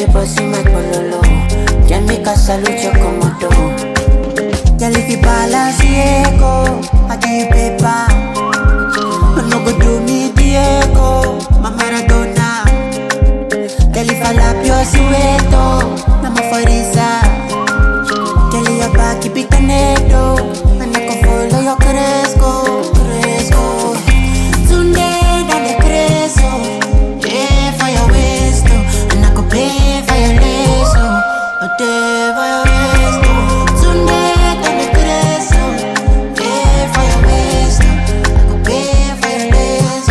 bossy my pololo. Can make a salute your komodo. Girl, if you balance Diego, I give you paper. No go do me Diego, my Maradona. Girl, if I lap your sueto, I'm a forisa. Girl, your back keep it tornado, and I can follow your cresco, cresco. Tonight I'm the cresco, yeah for your waist, and I could pay for your lace, a day for your waist. Tonight I'm the cresco, yeah for your waist, I could pay for your lace,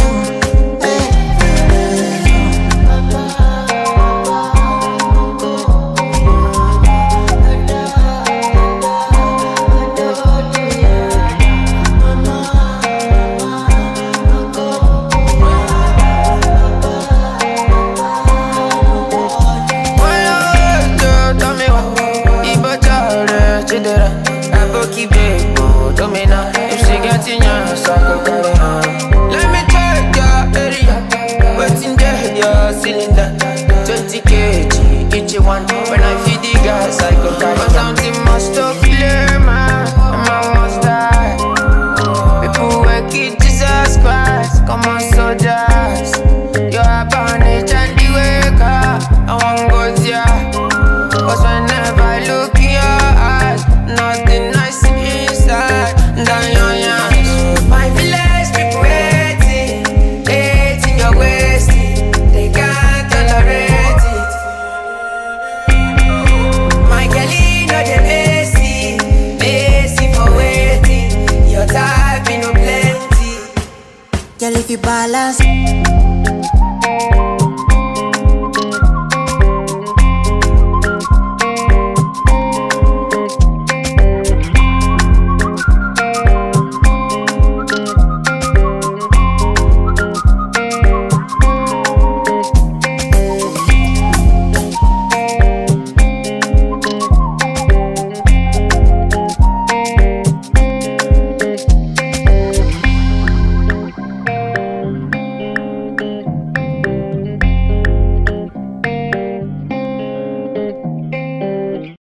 let me check your area. What's in there, your cylinder? 20 kg, each one. When I